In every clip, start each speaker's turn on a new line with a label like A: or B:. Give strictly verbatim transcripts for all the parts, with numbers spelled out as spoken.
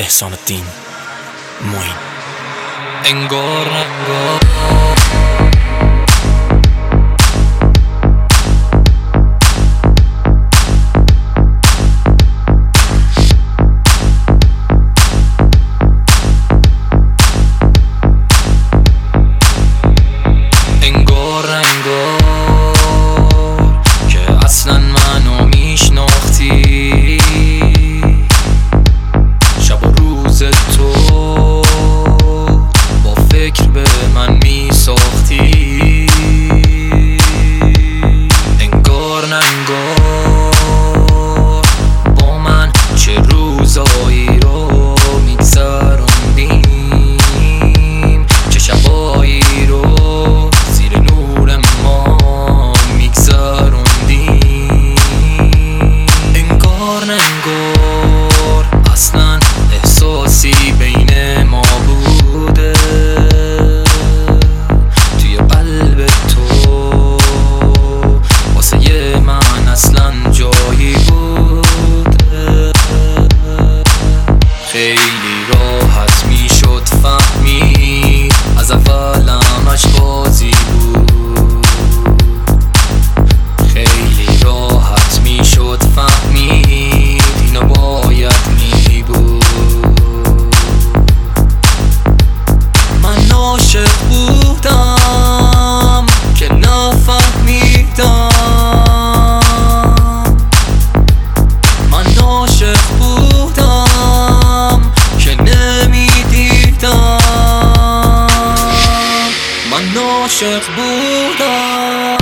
A: احسان الدین معین.
B: انگار انگار انگار انگار که اصلا منو میشناختی، شب و روز تو با فکر به من میساختی. انگار انگار با من چه روزایی رو میگذروندیم، چه شبایی رو زیر نور ما میگذروندیم. انگار انگار اصلا احساسی بین ما بوده، توی قلب تو واسه من اصلا جایی بوده. خیلی راحت میشد فهمید از اول همش بازی بود، خیلی راحت میشد فهمید اینو باید می بود. من عاشق بودم که نفهمیدم، من عاشق بودم که نمیدیدم، من عاشق بودم.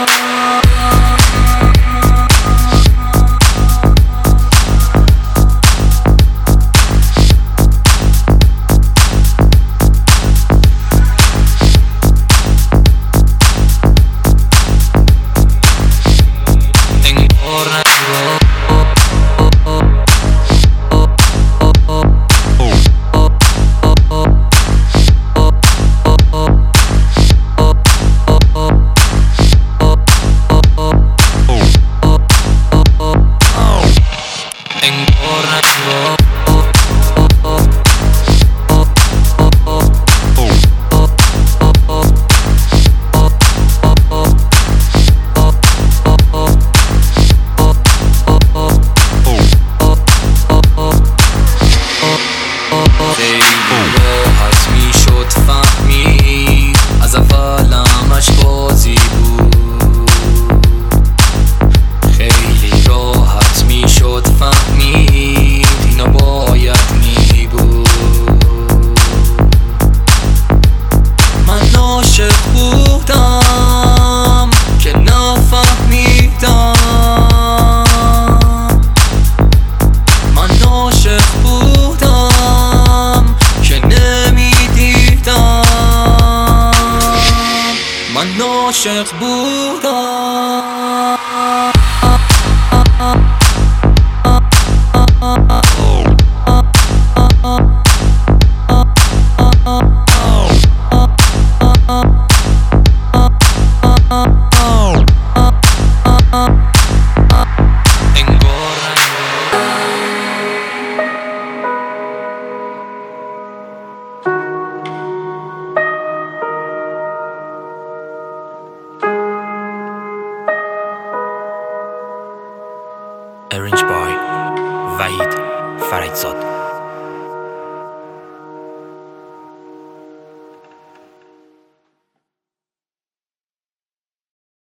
B: من عاشق بودم.
A: Arranged by وحید فرجزاد.